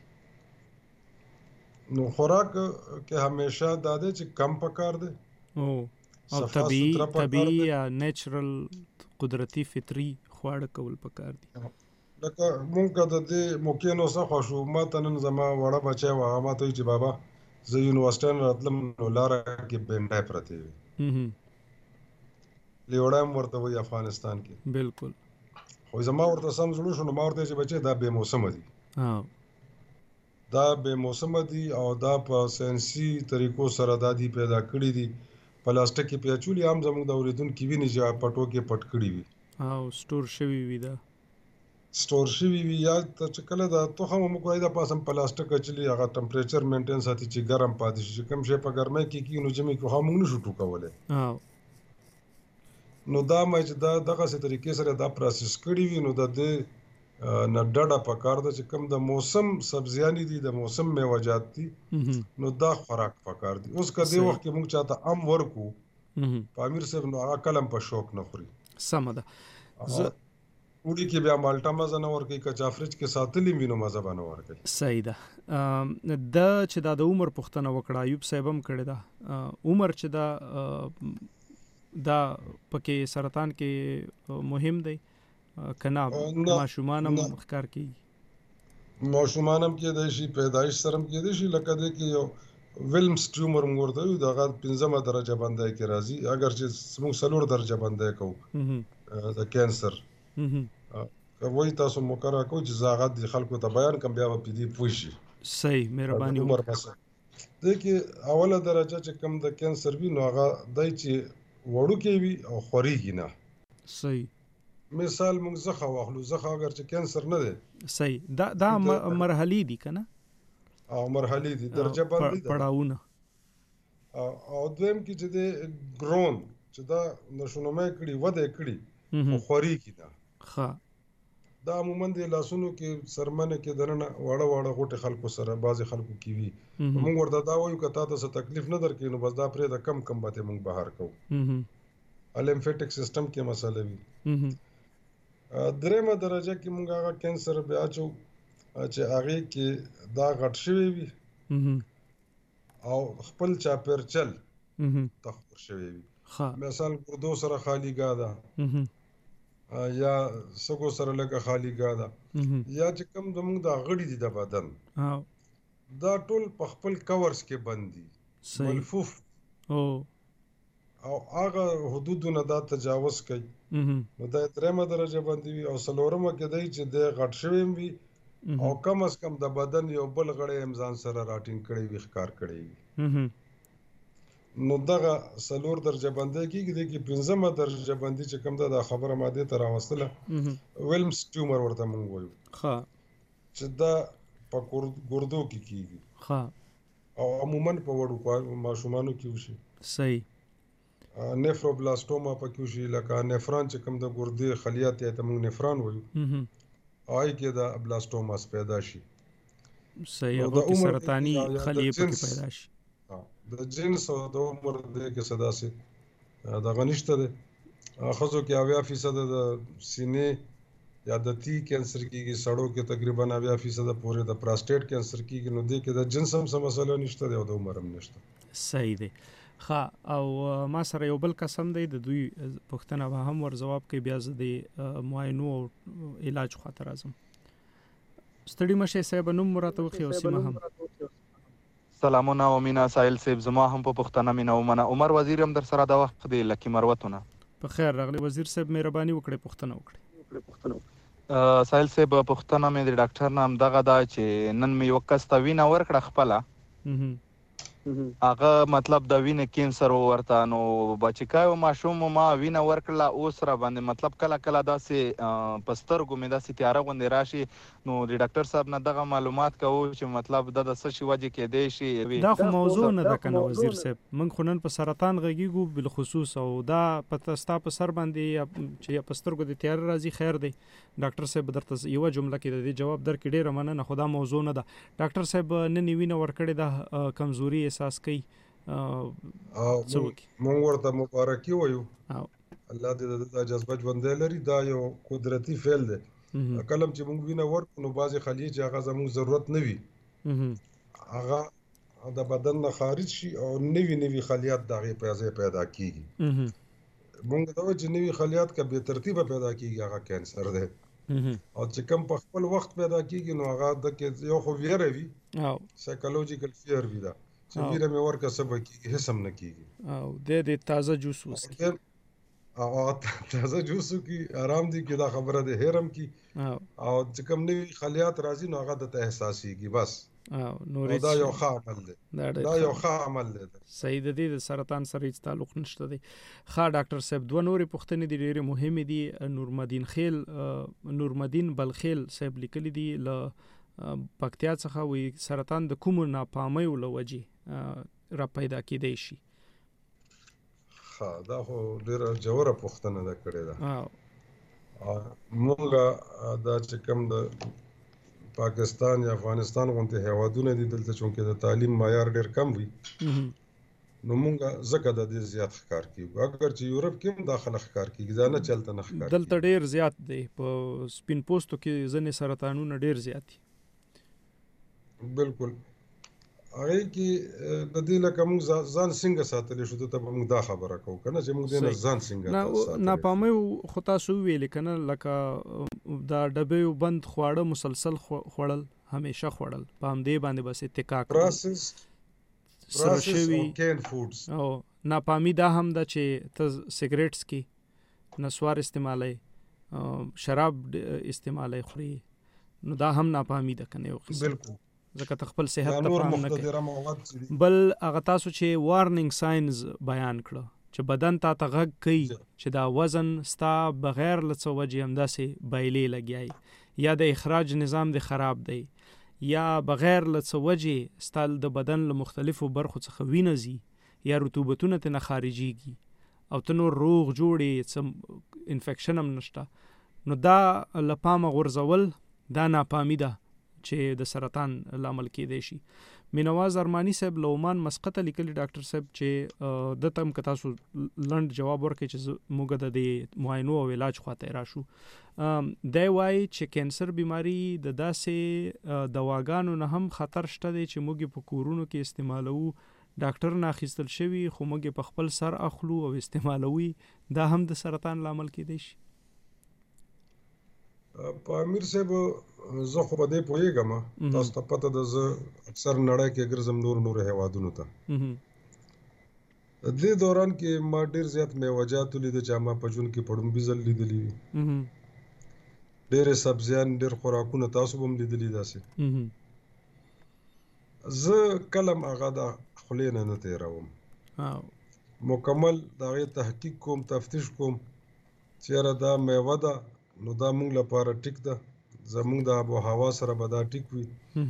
نو خوراک کې همیشه دا دی چې کم پکار دی او طبیعي طبیعي یا نیچرل قدرتي فطري خواړه کول پکار دي. لکه مونږ د دې موقع نو څه خوښ وو، ما ته نن زما وړه بچی و هغه ما ته وایي چې بابا زه یونیورسټۍ نه راتلم نو لاره کې بینډۍ پرتې وي، لیوړی هم ورته وایي افغانستان کې. بالکل. خو زما ورته سم زړه شو نو ما ورته چې بچی دا بې موسمه دي، دا بې موسمه دي او دا په ساینسي طریقو سره دا دي پیدا کړي دي. پلاستیک کې پیاچولي هم زموږ د اورېدونکي ویني چې پټو کې پټ کړي وي او سټور شوي وي، دا سټور شوي وي. یا چې کله دا تخم هم وکړی دا پاس هم پلاستیک اچلي هغه ټمپریچر مینټین ساتي چې ګرم پاتې شي، چې کوم شی په ګرمۍ کې کېږي نو ژمي کې خو موږ نشو ټوکولی. نو دا مې چې دا دغسې طریقې سره دا پروسس کړي وي نو د دې نه ډډه پکار ده چې کوم د موسم سبزیانې دي د موسم میوه‌جات دي نو دا خوراک پکار دي. اوس که دې وخت کې موږ چاته ام ورکو په امیر صاحب نو هغه کلم په شوق نه خوري. سمه ده. وړي کې بیا مالټه مزه نه ورکوي، که چا فریج کې ساتلي وي نو مزه به نه ورکوي. صحیح ده. دا چې دا د عمر پوښتنه وکړه ایوب صاحب هم کړې ده، عمر چې دا دا پکې سرطان کې مهم دی کنا ماشومان هم ښکار کیږي؟ ماشومان هم کېدای شي، پیدایش سره هم کېدای شي. لکه دې کې یو ویلمز ټیومر موږ ورته وایو، د هغه پنځمه درجه بندۍ کې راځي، اگر چې موږ څلور درجه بندۍ کوو د کینسر. که وایي تاسو مقرره کوو چې زه هغه د خلکو ته بیان کړم بیا به په دې پوه شي. صحیح، مهرباني وکړئ. دې کې اوله درجه چې کوم د کینسر وي نو هغه دی چې وړوکی وي او خورېږي نه. صحیح. مثال موږ زخه واخلو، زخه اگر چې کینسر نه دی. صحیح. دا دا مرحلې دي که نه؟ او مرحلې دي، درجه بندي ده، پړاوونه. او دویم کې چې دی ګرون چې دا نشونمۍ کړي وده یې کړي خو خورېږي نه. ښه. دا عموما د لاسونو کې سرمنه کې دننه واړه واړه غوټې خلکو سره بعضې خلکو کې وي. موږ ورته دا وایو که تا ته څه تکلیف نه درکوي نو بس دا پرېږده، کم کم به موږ بهر کوو. لیمفیټک سیسټم کې مسله وي. درېیمه درجه کې موږ هغه کینسر بیا اچو چې هغې کې دا غټ شوی وي او خپل چاپېرچل ته خور شوی وي. مثال ګردو سره خالیګاه ده یا سږو سره لږه خالیګاه ده یا چې کوم زموږ دا غړي دي د بدن دا ټول په خپل کورس کې بند دي، ملفوف او هغه حدودونه دا تجاوز کوي نو دا درېیمه درجه باندې وي. او څلورمه کې دی چې دی غټ شوی وي او کم از کم د بدن یو بل غړی هم ځان سره راټینګ کړی وي ښکار کړی وي. نو دغه څلور درجه بندۍ کېږي دې کې پنځمه درجه بندي چې کوم ده دا خبره ما دې ته راوستله ویلمس ټیومر ورته موږ وایو چې دا په ګردو کې کېږي او عموما په وړوکو ماشومانو کې وشي. صحیح. نیفروبلاستوما پکې وشي لکه نفران چې کوم د ګردې خلیات یې ته موږ نفران وایو آی کې دا بلاستوماس پیدا شي. صحیح. هغه کې سرطاني خلیې پکې پیدا شي. د جنس او د عمر دې کې صدا سي دا غنښت ده. خزو کې اویا فیصد د سینې یا د تی کینسر کېږي، سړو کې تقریبا اویا فیصد پورې د پراسټیټ کینسر کېږي. نو دې کې د جنس هم څه مسله نشته دی او د عمر هم نشته. صحیح دی. ښه، او ما سره یو بل قسم دی د دوی پوښتنه به هم ور جواب کوي، بیا زه د معاینو او علاج خاطر راځم. ستړي مشه صاحب نوم مراته وخی او سیمه هم. سلامونه او مینا سایل صاحب، زما هم په پښتنه مینا ومنه. عمر وزیر هم در سره د وخت دی لکی مروتونه. په خیر راغلی وزیر صاحب، مهرباني وکړئ پښتنه وکړئ. سایل صاحب پښتنه مې د ډاکټر نام دغه دا چې نن مې یو کس ته وینه ورکړه خپله، هغه مطلب د وینې کینسر ورته، نو بچکای او ماشوم ما وینه ورکړله، اوس را باندې مطلب کله کله داسې په سترګو مې داسې تیاره غوندې راشي. نو د ډاکټر صاحب نه دغه معلومات کوو چې مطلب د د څه شي وجې کېدی شي. دا خو موضوع نه ده کنه وزیر صاحب، موږ خو نن په سرطان غږیږو بالخصوص، او دا پته ستا په سر باندې چې په سترګو د تیاره راځي. خیر دی ډاکټر صاحب درته یوه جمله کې د دې جواب درکړي، ډېره مننه. خو دا موضوع نه ده. ډاکټر صاحب نن وینه ورکړې ده، کمزوري احساس کوي، مونږ ورته مبارکي وایو، الله دې د جذبه ژوندی لري. دا یو قدرتي فعل دی. کله چې مونږ وینه ورکړو نو بعضې خلیې چې هغه زموږ ضرورت نه وي هغه د بدن نه خارج شي او نوي نوي خلیات د هغې په ځای پیدا کېږي. مونږ دا وایو چې نوي خلیات که بې ترتیبه پیدا کېږي هغه کینسر دی، او چې کوم په خپل وخت پیدا کېږي نو هغه د یو خو ویره وي، سایکولوژیکل فیر وي، دا چې ویره مې ورکړه څه به کېږي، هېڅ هم نه کېږي. او دی د تازه جوس وڅښي، او تازه جوس وکړي، آرام دي کړي، دا خبره دی هېر هم کړي، او چې کوم نوي خلیات راځي نو هغه درته احساسېږي. بس دا یو ښه عمل دی، دا یو ښه عمل دی. صحیح. د دې د سرطان سره هیڅ تعلق نشته دی. ښه ډاکټر صاحب، دوه نورې پوښتنې دي ډېرې مهمې دي. نورمدین خیل نورمدین بلخیل صاحب لیکلي دي له پکتیا څخه، وی سرطان د کومو ناپامیو له وجې را پیدا کېدی شي؟ ښه، دا خو ډېره ژوره پوښتنه ده کړې ده. مونږ دا چې کوم د پاکستان یا افغانستان غوندې هیوادونه دي، دلته چونکې د تعلیم معیار ډېر کم وي نو مونږ ځکه د دې زیات ښکار کېږو. اگر چې یورپ کې هم دا خلک ښکار کېږي، دا نه چلته نه ښکار کېږي. دلته ډېر زیات دی، په سپین پوستو کې ځینې سرطانونه ډېر زیات دي. بالکل. هغې کې د دې لکه موږ ځان څنګه ساتلی شو، ته به موږ دا خبره کوو که نه چې موږ دې نه ځان څنګه ساتلی. ناپامیو خو تاسو وویلې که نه، لکه دا ډبیو بند خواړه مسلسل خوړل، همیشه خوړل، په همدې باندې بس اتکا کول، پروسس پروسس او کین فودز. او ناپامي دا هم ده چې ته سګریټ څکې، نسوار استعمالی، شراب استعمالی خوري، نو دا هم ناپامي ده که نه یو قسم. بالکل. ځکه ته خپل صحت ته پام نه کوي. بل هغه تاسو چې وارننګ ساينز بیان کړه چې بدن تا ته غږ کوي چې دا وزن ستا بغیر له څه وجې همداسې بایلې لګیایي، یا د اخراج نظام د خراب دی، یا بغیر له څه وجې ستا د بدن له مختلفو برخو څخه وینه ځي، یا رطوبتونه ترې نه خارجېږي او ته نور روغ جوړې، څه انفیکشن هم نشته، نو دا له پامه غورځول دا ناپامي ده چې د سرطان لامل کېدی شي. مینواز ارمانی صاحب له عمان مسقط لیکلي ډاکټر صاحب چې د تم که تاسو لنډ جواب ورکړئ چې موږ د دې معاینو او علاج خواته راشو. دی وایي چې کینسر بیماری د داسې دواګانو نه هم خطر شته دی چې موږ په کورونو کې استعمالوو، ډاکټر نه اخیستل شوي خو موږ په خپل سر اخلو او استعمالوي، دا هم د سرطان لامل کېدی شي؟ په امیر صاحب زه خو په دې پوهېږم، تاسو ته پته ده زه اکثر نړۍ کې ګرځم نور نور هیوادونو ته. دې دوران کې ما ډېر زیات میوجات ولیده چې ما په ژوند کې په ړومبي ځل لیدلي وي. ډېرې سبزیان ډېر خوراکونه تاسو به هم لیدلي داسې زه کله هم هغه د خولې نه نه تېروم مکمل د هغې تحقیق کوم تفتیش کوم چې یاره دا میوه ده نو دا موږ لپاره ټیک ده زموږ د آب و هوا سره به دا ټیک وي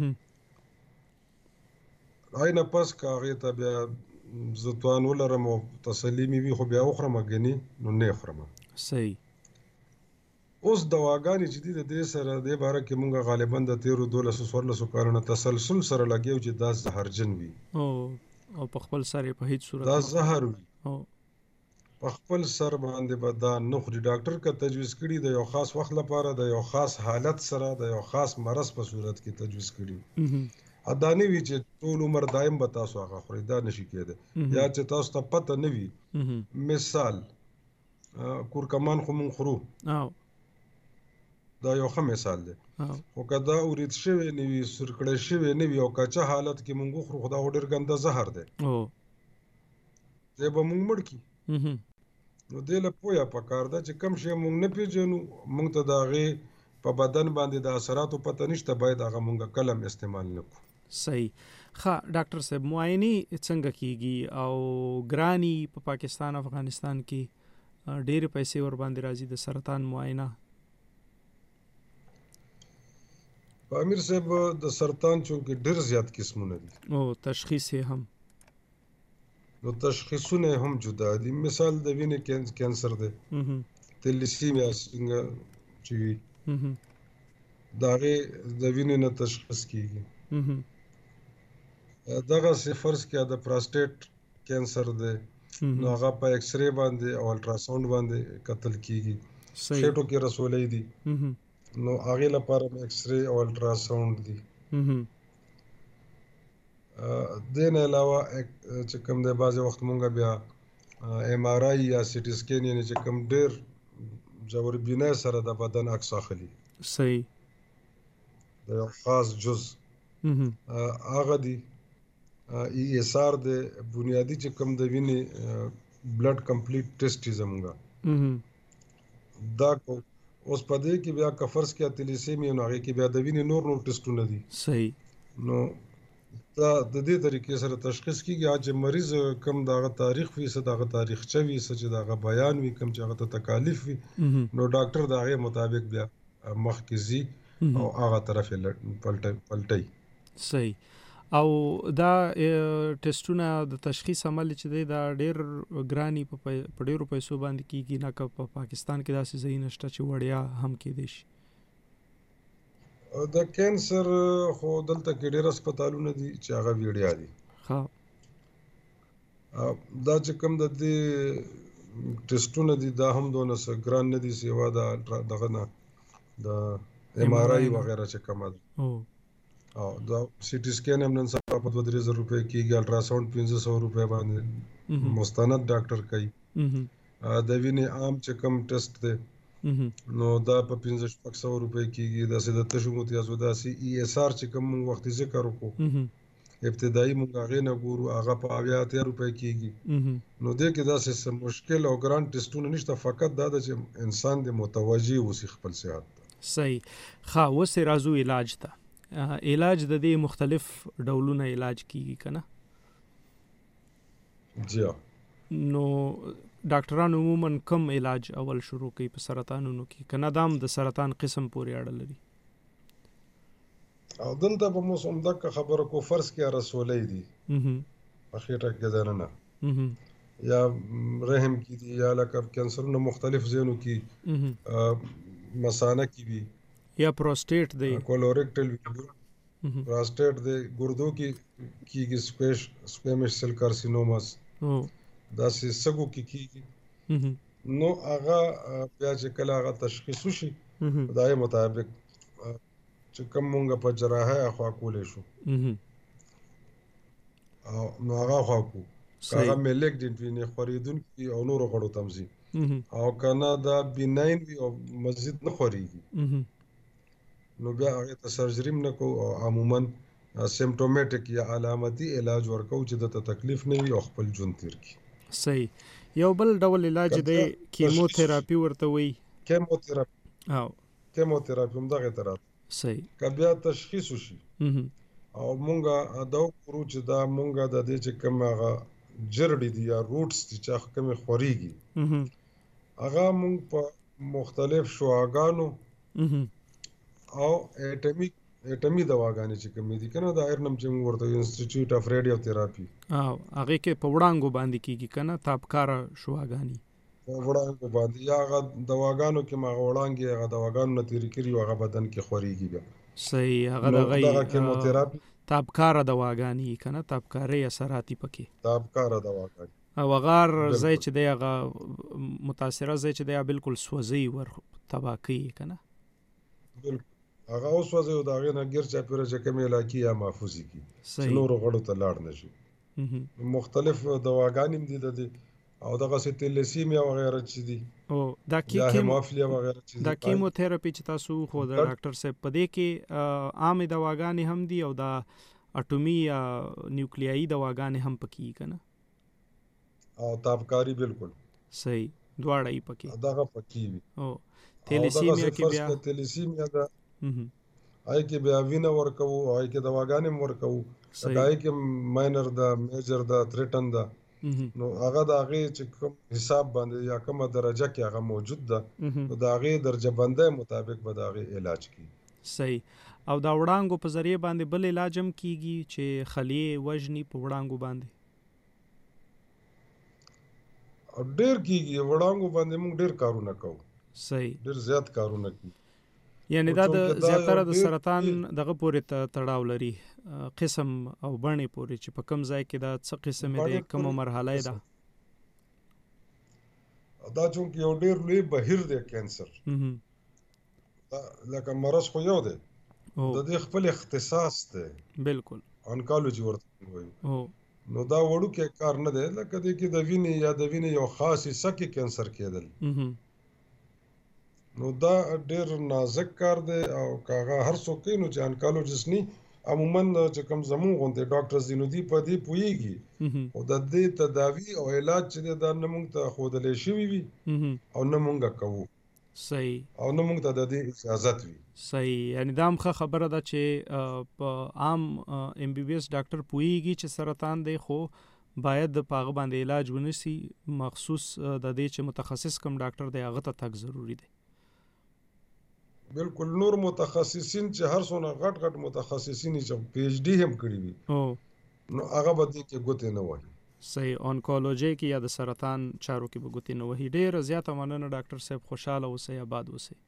هغې نه پس که هغې ته بیا زه توان ولرم او تسلي مې وي خو بیا وخورم ګنې نو نه یې خورم صحیح اوس دواګانې چې دي د دې سره دې باره کې موږ غالبا د تېرو دولسو څوارلسو کالونو تسلسل سره لګیو چې دا زهرجن وي او په خپل سر یې په هیڅ صورت دا زهر وي په خپل سر باندې به دا نه خوري ډاکټر که تجویز کړي د یو خاص وخت لپاره د یو خاص حالت سره د یو خاص مرض په صورت کې تجویز کړي دا نه وي چې ټول عمر دایم به تاسو هغه خورئ دا نشي کېدی یا چې تاسو ته پته نه وي مثال کورکمان خو مونږ خورو دا یو ښه مثال دی خو که دا ورید شوی نه وي سور کړی شوی نه وي او کچه حالت کې مونږ وخورو خو دا خو ډېر ګنده زهر دی دی به مونږ مړ کړي نو دې له پویه پکار ده چې کوم شی مونږ نه پیژنو مونږ ته د هغې په بدن باندې د اثراتو پته نشته باید هغه مونږ کله هم استعمال نه کړو صحیح ښه ډاکټر صاحب معاینې څنګه کیږي او ګراني په پاکستان افغانستان کې ډېرې پیسې ور باندې راځي د سرطان معاینه په امیر صاحب د سرطان چونکې ډېر زیات قسمونه دي او تشخیص یې هم نو تشخیصونه هم جدا دي مثال د وینې کینسر دی تلیسیمیا څنګه چې وي د هغې د وینې نه تشخیص کیږي دغسې فرض کړه د پراسټیټ کینسر دی نو هغه په ایکس رې باندې او الټراساونډ باندې کتل کیږي خېټو کې رسولۍ دي نو هغې لپاره ایکس رې او الټراساونډ دي دې نه علاوه چې کوم دی بعضې وخت مونږ بیا ایم آر آی یا سی ټي سکین یعنې چې کوم ډېر ژوربینۍ سره د بدن عکس اخلي صحیح د یو خاص جز هغه دي ای ایس آر دی بنیادي چې کوم د وینې بلډ کمپلیټ ټیسټ یې زموږه دا کو اوس په دې کې بیا که فرض کړه تلیسیمیا نو هغې کې بیا د وینې نور نور ټیسټونه دي صحیح نو دا د دې طریقې سره تشخیص کیږي چې مریض کم دغه تاریخ وي څه دغه تاریخچه وي څه چې دغه بیان وي کم چې هغه ته تکالیف وي نو ډاکټر د هغې مطابق بیا مخکې ځي او هغه طرف یې پلټي صحیح او دا ټیسټونه د تشخیص عمل چې دی دا ډېر ګراني په ډېرو پیسو باندې کیږي نه که په پاکستان کې داسې ځای نشته چې وړیا هم کېدی شي د کینسر خو دلته کې ډېر هسپتالونه دي چې هغه ویړیا دي دا چې کوم د دې ټیسټونه دي دا هم دونه څه ګران نه دي سیوا د دغه نه د ایم آر آی وغیره چې کومه ده او دا سی ټي سکین هم نن سبا په دوه درې زره روپۍ کېږي الټراساونډ پنځه سوه روپۍ باندې مستند ډاکټر کوي د وینې عام چې کوم ټیسټ دی نو دا په پنځه شپږ سوه روپۍ کېږي داسې د تشو متیازو داسې ای ایس آر چې کوم موږ وختي ذکر وکړو ابتدایي موږ هغې نه ګورو هغه په اویا اتیا روپۍ کېږي نو دې کې داسې څه مشکل او ګران ټیسټونه نشته فقط دا ده چې انسان د متوجه اوسي خپل صحت ته صحیح ښه اوس راځو علاج ته علاج د دې مختلف ډولونه علاج کیږي که نه جی نو ډاکټران عموما کم علاج اول شروع کوي په سرطانونو کې که نه دا هم د سرطان قسم پورې اړه لري او دلته به مو همدغه خبره کو فرض کړه رسولۍ دي په خېټه کې دننه یا رحم کې دي یا لکه کینسرونه مختلف ځایونو کې مثانه کې وي یا پروسټیټ دی کولوریکټل پروسټیټ دی ګردو کې کېږي سپیش سپیمش سیل کارسینوماس داسې سږو کې کېږي نو هغه بیا چې کله هغه تشخیص وشي د هغې مطابق چې کوم مونږ په جراحۍ اخوا کولی شو نو هغه اخوا کوو که هغه میلیګننټ وي نه خورېدونکي او نورو غړو ته هم ځي او که نه دا بیناین وي او مزید نه خورېږي نو بیا هغې ته سرجري هم نه کوو او عموما سیمټومیټک یا علامتي علاج ورکوو چې دته تکلیف نه وي او خپل ژوند تېر کړي صحیح یو بل ډول علاج دی کیموتراپي ورته وایي کیموتراپي او کیموتراپي هم دغه تر صحیح که بیا تشخیص وشي او مونږه دا وکړو چې دا مونږه د دې چې کوم هغه جرړې دي یا روټس دي چې هغه کومې خورېږي هغه مونږ په مختلف شعاګانو او اټمیک اټمی دواګانې چې کومې دي کنه دا ایرنم چې موږ ورته انسټیټیوټ اف ریډیو تھراپي او هغه کې په وړانګو باندې کیږي کنه تابکار شعاګانی په وړانګو باندې یا هغه دواګانو کې ما وړانګي هغه دواګانو نه تیر کړي هغه بدن کې خوريږي بیا صحیح هغه دغه کیموتراپي تابکار دواګانی کنه تابکاري اثراتي پکې تابکار دواګانی او غار زای چې دی هغه متاثره زای چې دی بالکل سوځي ور تباکی کنه بالکل هغه اوس وځي دا غي نه ګر چا پیره چې کومه علاقې یا محفوظي کی نور غړو ته لاړ نشي مختلف دواګانې دي د او دغه سي تلسیمیا وغیرہ چې دي او دا کیموفیلیا وغیرہ چې دا کیموتراپي چې تاسو خو د ډاکټر صاحب په دې کې عام دواګانې هم دي او دا اټومي یا نیوکلیایي دواګانې هم پکې کنه او تابکاری بالکل صحیح دواړه یې پکې دغه پکې وي او تلسیمیا کې بیا تلسیمیا دا آی کې بیا وینه ورکو آی کې دواګانې ورکو آی کې ماینر دا میجر دا تریټن دا نو هغه د هغه چې کوم حساب باندې یا کومه درجه کې هغه موجود ده نو د هغه درجه بندۍ مطابق به د هغه علاج کی صحیح او دا وړانګو په ذریعہ باندې بل علاج هم کیږي چې خلیه وجنی په وړانګو باندې ډېر کیږي وړانګو باندې موږ ډېر کارونه کوو صحیح ډېر زیات کارونه کوو یعنی دا د زیاتره د سرطان دغه پورې تړاو لري قسم او بڼې پورې چې په کوم ځای کې دا څه قسم دی کومه مرحله ده دا چون کې یو ډېر لوی بهیر دی کینسر لکه مرض خو یو دی د دې خپل اختصاص دی بالکل انکالوجي ورته وایي نو دا وړو کې کار نه دی لکه دې کې د وینې یا د وینې یو خاص حصہ کې کینسر کېدل نو دا ډېر نازک کار دی او کاغه هر څوک نو چې انکالوجیست ني عموما چې کوم زمون غونډه ډاکټر زینودی په دې پويږي او د دې تداوی او علاج چې دا نه مونږ ته خودلې شوی وي او نه مونږ کوو صحیح او نه مونږ ته د دې اجازه وي صحیح یعنی دا مخه خبره ده چې په عام ام بي بي اس ډاکټر پويږي چې سرطان دی خو باید د پاغه باندې علاج ونسی مخصوص د دې چې متخصص کم ډاکټر دی هغه ته تک ضروری دی بالکل نور متخصصین چې هر څونه غټ غټ متخصصین چې پی ایچ ډی هم کړی وي نو هغه به دې کې ګوتې نه وایي صحیح اونکولوژي کې یا د سرطان چارو کې به ګوتې نه وایي ډېر زیاته مننه ډاکټر صاحب خوشاله اوسئ آباد اوسئ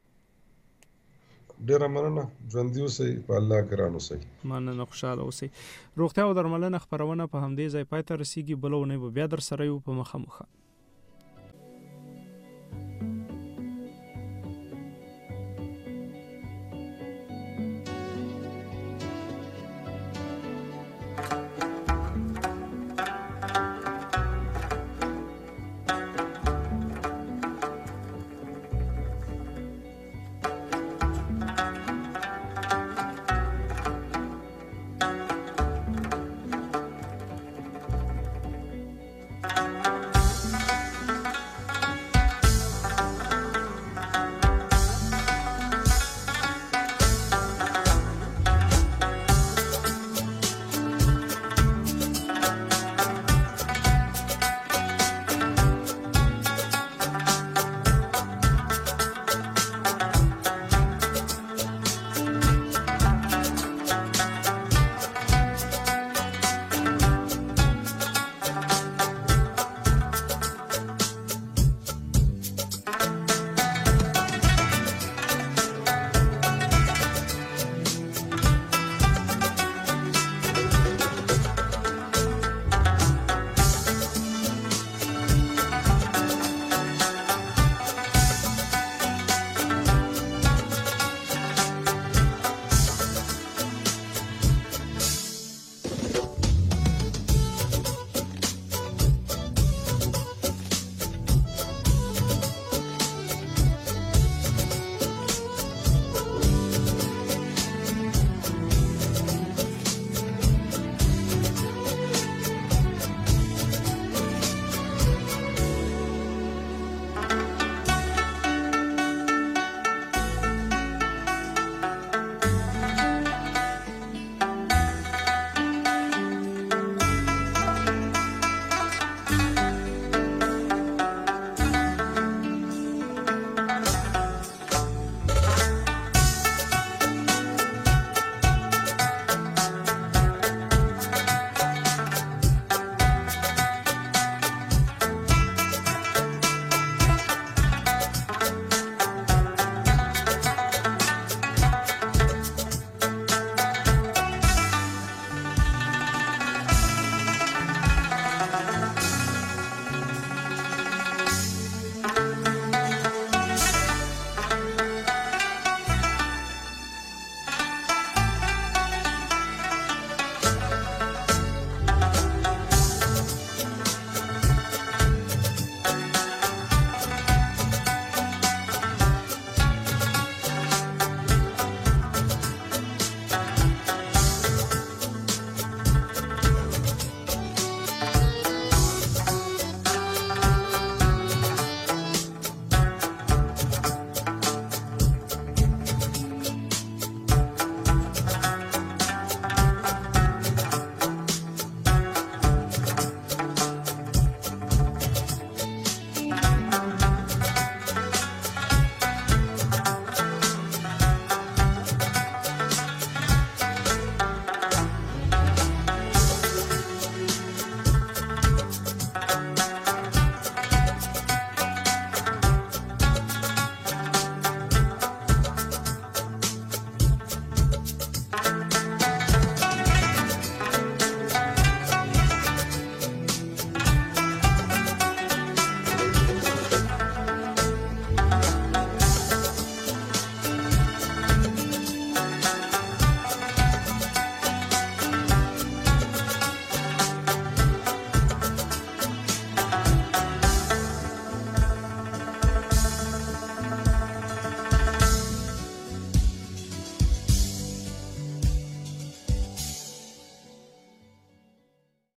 ډېره مننه ژوندي اوسئ په الله ګران اوسئ مننه خوشاله اوسئ روغتیا او درملنه خبرونه په همدې ځای پای ته رسیږي بلونه به بیا در سره یو په مخه مخه